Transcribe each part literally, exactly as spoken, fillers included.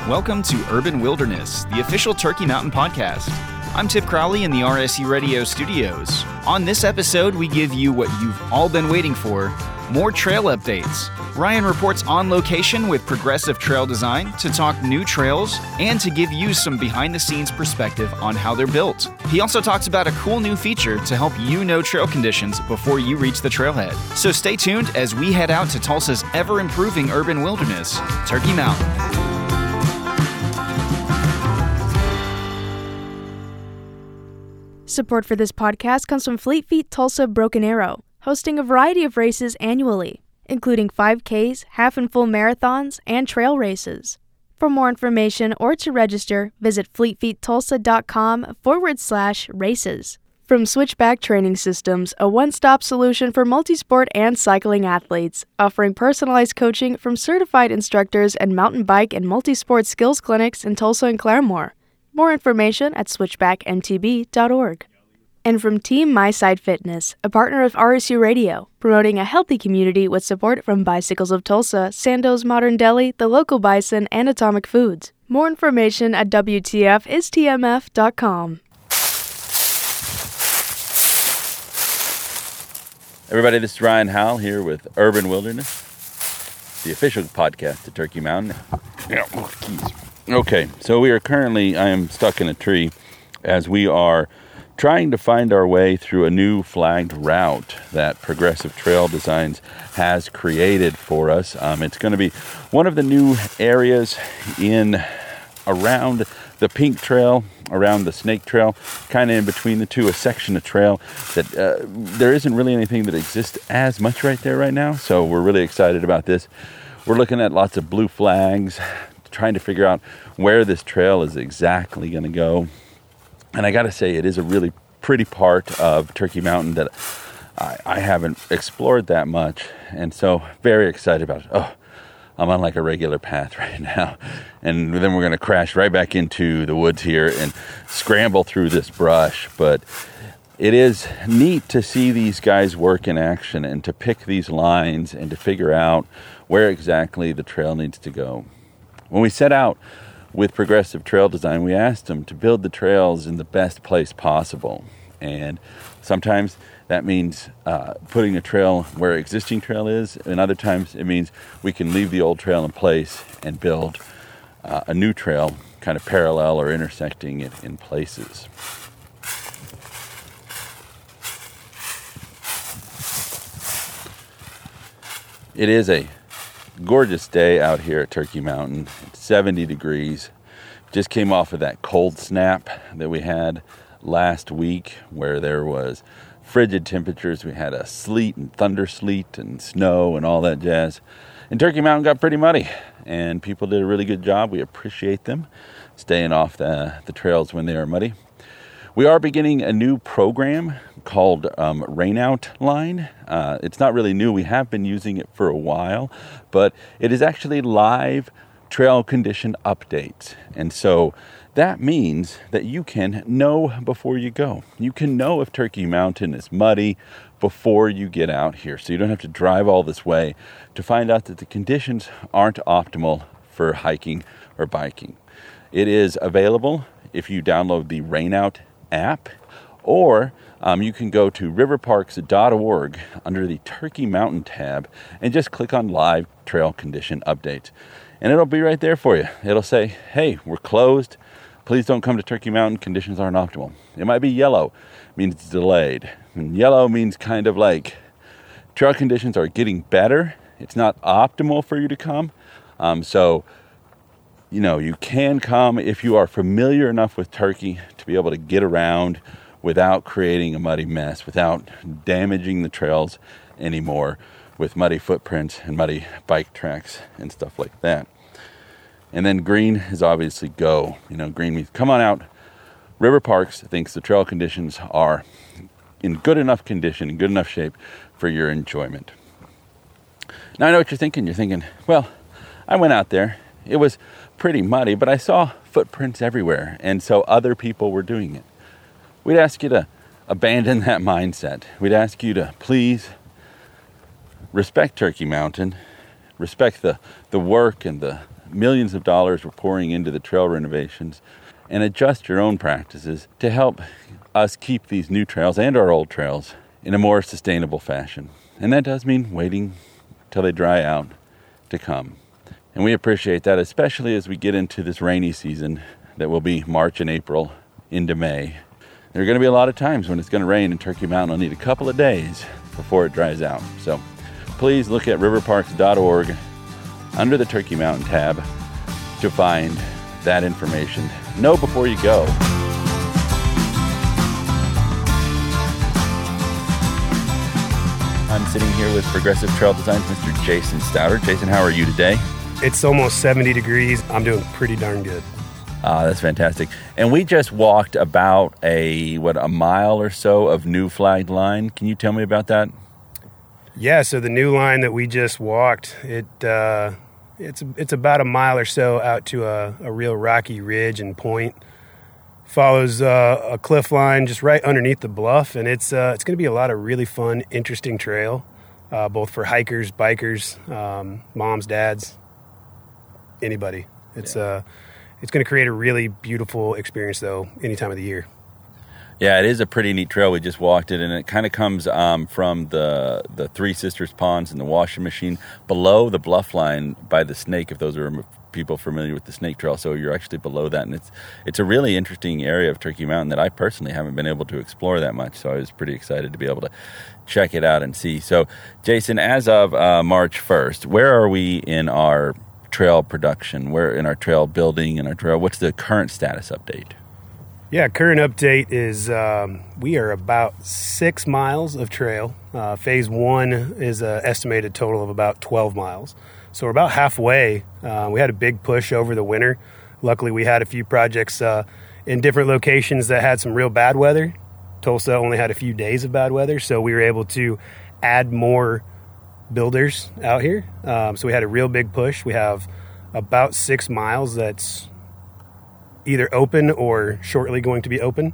Welcome to Urban Wilderness, the official Turkey Mountain podcast. I'm Tip Crowley in the R S U Radio studios. On this episode, we give you what you've all been waiting for, more trail updates. Ryan reports on location with Progressive Trail Design to talk new trails and to give you some behind-the-scenes perspective on how they're built. He also talks about a cool new feature to help you know trail conditions before you reach the trailhead. So stay tuned as we head out to Tulsa's ever-improving urban wilderness, Turkey Mountain. Support for this podcast comes from Fleet Feet Tulsa Broken Arrow, hosting a variety of races annually, including five Ks, half and full marathons, and trail races. For more information or to register, visit fleetfeettulsa.com forward slash races. From Switchback Training Systems, a one-stop solution for multisport and cycling athletes, offering personalized coaching from certified instructors and mountain bike and multisport skills clinics in Tulsa and Claremore. More information at switchback m t b dot org. And from Team MySide Fitness, a partner of R S U Radio, promoting a healthy community with support from Bicycles of Tulsa, Sandoz Modern Deli, The Local Bison, and Atomic Foods. More information at w t f is t m f dot com. Everybody, this is Ryan Howell here with Urban Wilderness, the official podcast of Turkey Mountain. Yeah, oh, keys. Okay, so we are currently, I am stuck in a tree as we are trying to find our way through a new flagged route that Progressive Trail Designs has created for us. Um, it's going to be one of the new areas in around the Pink Trail, around the Snake Trail, kind of in between the two, a section of trail that uh, there isn't really anything that exists as much right there right now. So we're really excited about this. We're looking at lots of blue flags, trying to figure out where this trail is exactly going to go. And I got to say, it is a really pretty part of Turkey Mountain that I, I haven't explored that much. And so very excited about it. Oh, I'm on like a regular path right now. And then we're going to crash right back into the woods here and scramble through this brush. But it is neat to see these guys work in action and to pick these lines and to figure out where exactly the trail needs to go. When we set out with Progressive Trail Design, we asked them to build the trails in the best place possible. And sometimes that means uh, putting a trail where existing trail is, and other times it means we can leave the old trail in place and build uh, a new trail kind of parallel or intersecting it in places. It is a gorgeous day out here at Turkey Mountain. It's seventy degrees. Just came off of that cold snap that we had last week where there was frigid temperatures. We had a sleet and thunder sleet and snow and all that jazz. And Turkey Mountain got pretty muddy, and people did a really good job. We appreciate them staying off the, the trails when they are muddy. We are beginning a new program called um, Rainout Line. Uh, it's not really new. We have been using it for a while, but it is actually live trail condition updates. And so that means that you can know before you go. You can know if Turkey Mountain is muddy before you get out here. So you don't have to drive all this way to find out that the conditions aren't optimal for hiking or biking. It is available if you download the Rainout app, or um, you can go to river parks dot org under the Turkey Mountain tab and just click on live trail condition updates. And it'll be right there for you. It'll say, hey, we're closed. Please don't come to Turkey Mountain. Conditions aren't optimal. It might be yellow, means it's delayed. And yellow means kind of like trail conditions are getting better. It's not optimal for you to come. Um, so You know, you can come if you are familiar enough with Turkey to be able to get around without creating a muddy mess, without damaging the trails anymore with muddy footprints and muddy bike tracks and stuff like that. And then green is obviously go. You know, green means come on out. River Parks thinks the trail conditions are in good enough condition, in good enough shape for your enjoyment. Now I know what you're thinking. You're thinking, well, I went out there. It was pretty muddy, but I saw footprints everywhere, and so other people were doing it. We'd ask you to abandon that mindset. We'd ask you to please respect Turkey Mountain, respect the, the work and the millions of dollars we're pouring into the trail renovations, and adjust your own practices to help us keep these new trails and our old trails in a more sustainable fashion. And that does mean waiting till they dry out to come. And we appreciate that, especially as we get into this rainy season that will be March and April into May. There are going to be a lot of times when it's going to rain, and Turkey Mountain will need a couple of days before it dries out. So please look at river parks dot org under the Turkey Mountain tab to find that information. Know before you go. I'm sitting here with Progressive Trail Designs, Mister Jason Stouter. Jason, how are you today? It's almost seventy degrees. I'm doing pretty darn good. Ah, that's fantastic. And we just walked about a, what, a mile or so of new flagged line. Can you tell me about that? Yeah, so the new line that we just walked, it uh, it's it's about a mile or so out to a, a real rocky ridge and point. Follows uh, a cliff line just right underneath the bluff, and it's uh, it's going to be a lot of really fun, interesting trail, uh, both for hikers, bikers, um, moms, dads, anybody. It's yeah. uh, it's going to create a really beautiful experience, though, any time of the year. Yeah, it is a pretty neat trail. We just walked it, and it kind of comes um, from the the Three Sisters Ponds and the washing machine below the bluff line by the Snake, if those are people familiar with the Snake Trail. So you're actually below that, and it's it's a really interesting area of Turkey Mountain that I personally haven't been able to explore that much, so I was pretty excited to be able to check it out and see. So, Jason, as of uh, March first, where are we in our trail production? Where in our trail building and our trail? What's the current status update? Yeah, current update is um, we are about six miles of trail. Uh, phase one is an estimated total of about twelve miles. So we're about halfway. Uh, we had a big push over the winter. Luckily, we had a few projects uh, in different locations that had some real bad weather. Tulsa only had a few days of bad weather, so we were able to add more builders out here. Um, so we had a real big push. We have about six miles that's either open or shortly going to be open.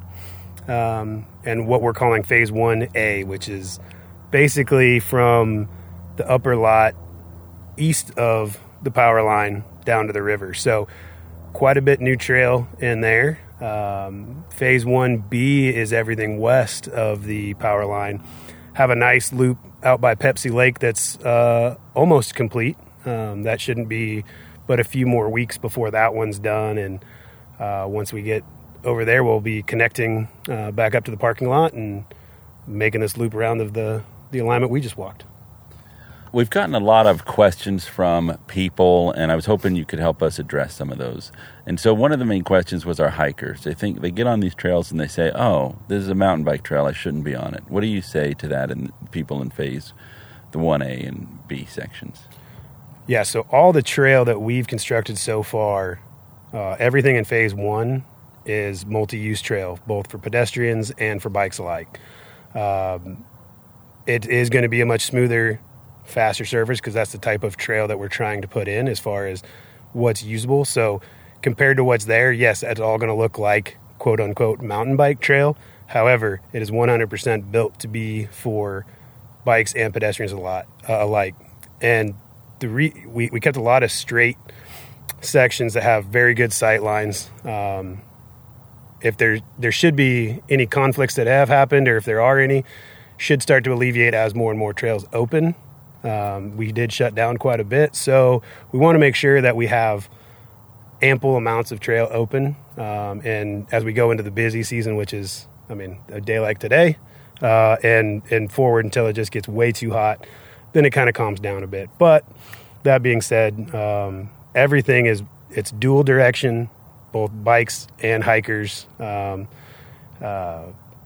Um, and what we're calling phase one A, which is basically from the upper lot east of the power line down to the river. So quite a bit new trail in there. Um, phase one B is everything west of the power line. Have a nice loop out by Pepsi Lake that's uh, almost complete. Um, that shouldn't be but a few more weeks before that one's done. And uh, once we get over there, we'll be connecting uh, back up to the parking lot and making this loop around of the, the alignment we just walked. We've gotten a lot of questions from people, and I was hoping you could help us address some of those. And so one of the main questions was our hikers. They think they get on these trails and they say, oh, this is a mountain bike trail, I shouldn't be on it. What do you say to that and people in phase the one A and B sections? Yeah, so all the trail that we've constructed so far, uh, everything in phase one is multi-use trail, both for pedestrians and for bikes alike. Um, it is going to be a much smoother, faster surface because that's the type of trail that we're trying to put in as far as what's usable. So compared to what's there, yes, it's all going to look like quote unquote mountain bike trail. However, it is one hundred percent built to be for bikes and pedestrians a lot uh, alike. And the re- we, we kept a lot of straight sections that have very good sight lines. Um, if there there should be any conflicts that have happened, or if there are any, should start to alleviate as more and more trails open. Um, we did shut down quite a bit, so we want to make sure that we have ample amounts of trail open. Um, and as we go into the busy season, which is, I mean, a day like today, uh, and and forward until it just gets way too hot, then it kind of calms down a bit. But that being said, um, everything is it's dual direction, both bikes and hikers. Um, uh,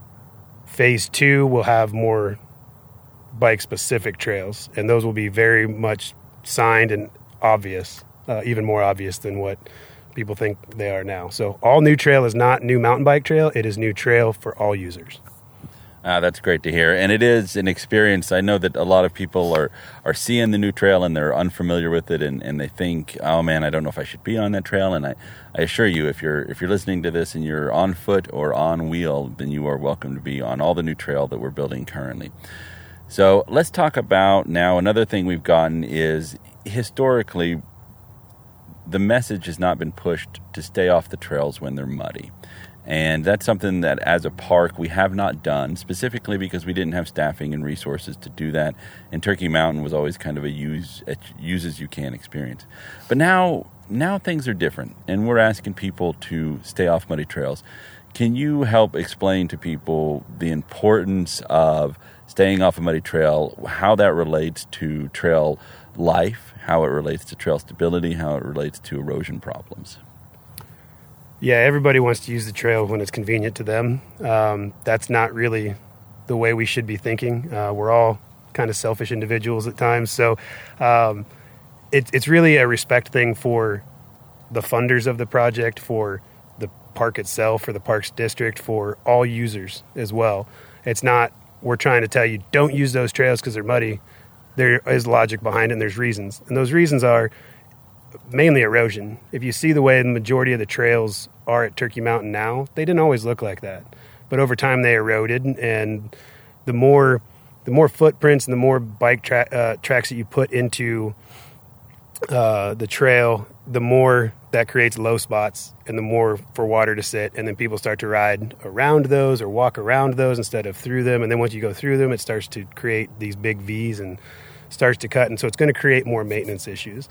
phase two will have more bike-specific trails, and those will be very much signed and obvious, uh, even more obvious than what people think they are now. So all new trail is not new mountain bike trail. It is new trail for all users. Ah, that's great to hear. And it is an experience. I know that a lot of people are, are seeing the new trail and they're unfamiliar with it, and, and they think, oh man, I don't know if I should be on that trail. And I, I assure you, if you're if you're listening to this and you're on foot or on wheel, then you are welcome to be on all the new trail that we're building currently. So let's talk about now another thing we've gotten is historically the message has not been pushed to stay off the trails when they're muddy. And that's something that as a park we have not done, specifically because we didn't have staffing and resources to do that. And Turkey Mountain was always kind of a use, a use as you can experience. But now, now things are different, and we're asking people to stay off muddy trails. Can you help explain to people the importance of staying off a muddy trail, how that relates to trail life, how it relates to trail stability, how it relates to erosion problems? Yeah, everybody wants to use the trail when it's convenient to them. Um, that's not really the way we should be thinking. Uh, we're all kind of selfish individuals at times. So um, it, it's really a respect thing for the funders of the project, for the park itself, for the parks district, for all users as well. It's not we're trying to tell you don't use those trails because they're muddy. There is logic behind it, and there's reasons. And those reasons are mainly erosion. If you see the way the majority of the trails are at Turkey Mountain now, they didn't always look like that. But over time they eroded, and the more the more footprints and the more bike tra- uh, tracks that you put into uh, the trail, the more that creates low spots and the more for water to sit. And then people start to ride around those or walk around those instead of through them. And then once you go through them, it starts to create these big V's and starts to cut. And so it's going to create more maintenance issues.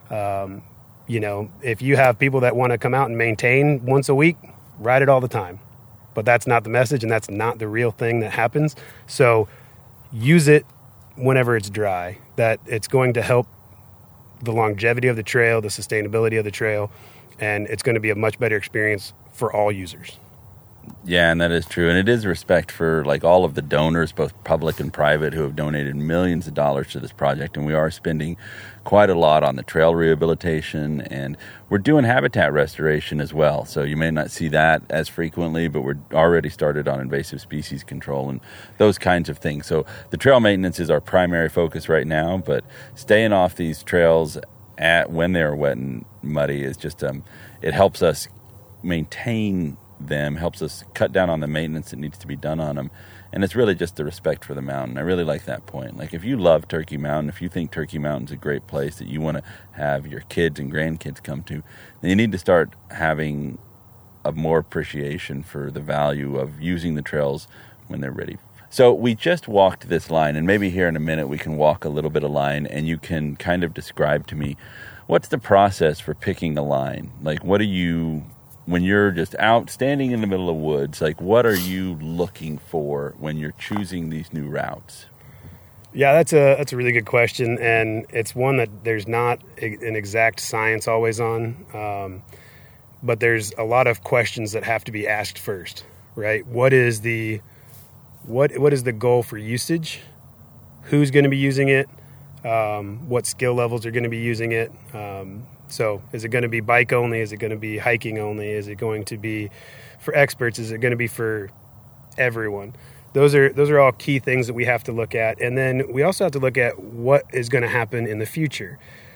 Um, you know, if you have people that want to come out and maintain once a week, ride it all the time. But that's not the message, and that's not the real thing that happens. So use it whenever it's dry. That it's going to help the longevity of the trail, the sustainability of the trail, and it's going to be a much better experience for all users. Yeah, and that is true. And it is respect for like all of the donors, both public and private, who have donated millions of dollars to this project. And we are spending quite a lot on the trail rehabilitation, and we're doing habitat restoration as well. So you may not see that as frequently, but we're already started on invasive species control and those kinds of things. So the trail maintenance is our primary focus right now, but staying off these trails at when they're wet and muddy is just, um, it helps us maintain them, helps us cut down on the maintenance that needs to be done on them. And it's really just the respect for the mountain. I really like that point. Like, if you love Turkey Mountain, if you think Turkey Mountain's a great place that you want to have your kids and grandkids come to, then you need to start having a more appreciation for the value of using the trails when they're ready. So we just walked this line, and maybe here in a minute we can walk a little bit of line, and you can kind of describe to me, what's the process for picking a line? Like, what do you... when you're just out standing in the middle of woods, like what are you looking for when you're choosing these new routes? Yeah, that's a that's a really good question, and it's one that there's not a, an exact science always on, um, but there's a lot of questions that have to be asked first, right? What is the what what is the goal for usage? Who's going to be using it? Um, what skill levels are going to be using it? Um, So is it going to be bike only? Is it going to be hiking only? Is it going to be for experts? Is it going to be for everyone? Those are those are all key things that we have to look at. And then we also have to look at what is going to happen in the future.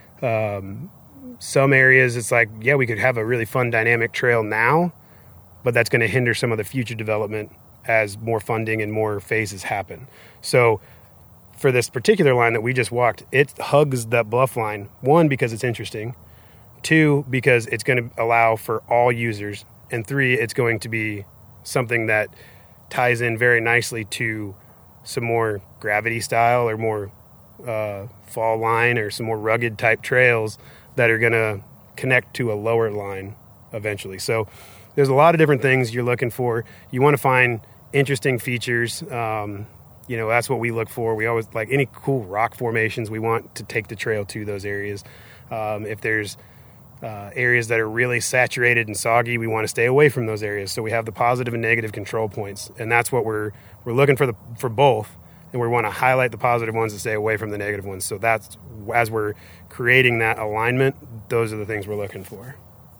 Um, some areas it's like, yeah, we could have a really fun dynamic trail now, but that's going to hinder some of the future development as more funding and more phases happen. So for this particular line that we just walked, it hugs that bluff line, one, because it's interesting, two, because it's going to allow for all users, and three, it's going to be something that ties in very nicely to some more gravity style or more uh, fall line or some more rugged type trails that are going to connect to a lower line eventually. So there's a lot of different things you're looking for. You want to find interesting features. Um, you know, that's what we look for. We always like any cool rock formations. We want to take the trail to those areas. Um, if there's uh, areas that are really saturated and soggy, we want to stay away from those areas. So we have the positive and negative control points, and that's what we're we're looking for the for both. And we want to highlight the positive ones and stay away from the negative ones. So that's, as we're creating that alignment, those are the things we're looking for.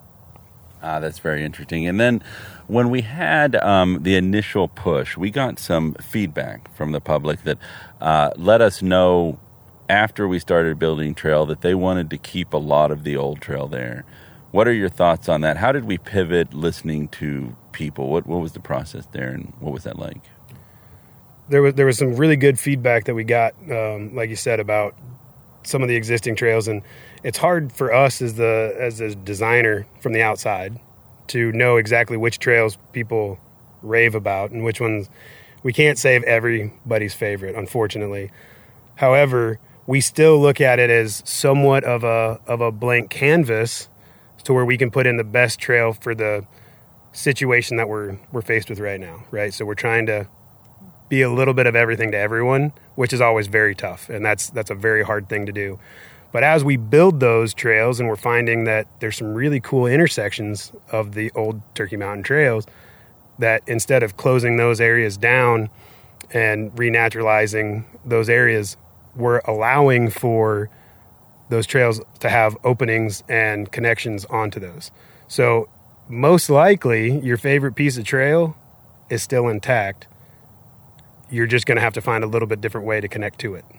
Ah, that's very interesting. And then when we had um, the initial push, we got some feedback from the public that uh, let us know after we started building trail that they wanted to keep a lot of the old trail there. What are your thoughts on that? How did we pivot listening to people? What what was the process there, and what was that like? There was there was some really good feedback that we got, um, like you said, about some of the existing trails, and it's hard for us as the as a designer from the outside to know exactly which trails people rave about and which ones. We can't save everybody's favorite, unfortunately. However, we still look at it as somewhat of a of a blank canvas to where we can put in the best trail for the situation that we're we're faced with right now, right? So we're trying to be a little bit of everything to everyone, which is always very tough, and that's that's a very hard thing to do. But as we build those trails, and we're finding that there's some really cool intersections of the old Turkey Mountain trails, that instead of closing those areas down and renaturalizing those areas, we're allowing for those trails to have openings and connections onto those. So most likely your favorite piece of trail is still intact. You're just going to have to find a little bit different way to connect to it.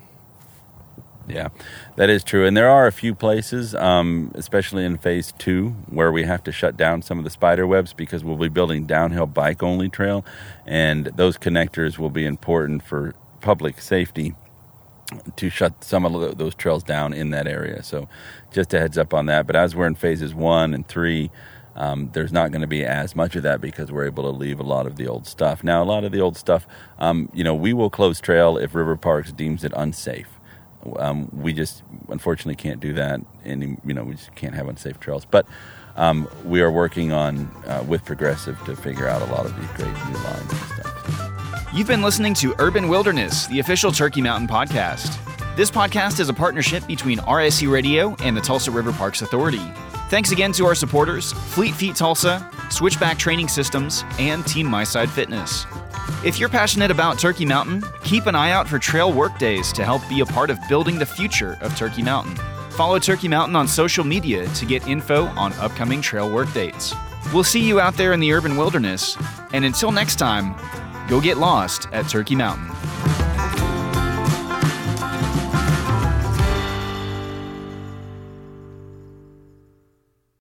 Yeah, that is true. And there are a few places, um, especially in phase two, where we have to shut down some of the spider webs because we'll be building downhill bike-only trail, and those connectors will be important for public safety to shut some of those trails down in that area. So just a heads up on that. But as we're in phases one and three, um, there's not going to be as much of that because we're able to leave a lot of the old stuff. Now, a lot of the old stuff, um, you know, we will close trail if River Parks deems it unsafe. Um, we just unfortunately can't do that, and you know we just can't have unsafe trails. But um, we are working on uh, with Progressive to figure out a lot of these great new lines and stuff. You've been listening to Urban Wilderness, the official Turkey Mountain podcast. This podcast is a partnership between R S E Radio and the Tulsa River Parks Authority. Thanks again to our supporters, Fleet Feet Tulsa, Switchback Training Systems, and Team My Side Fitness. If you're passionate about Turkey Mountain, keep an eye out for trail work days to help be a part of building the future of Turkey Mountain. Follow Turkey Mountain on social media to get info on upcoming trail work dates. We'll see you out there in the urban wilderness, and until next time, go get lost at Turkey Mountain.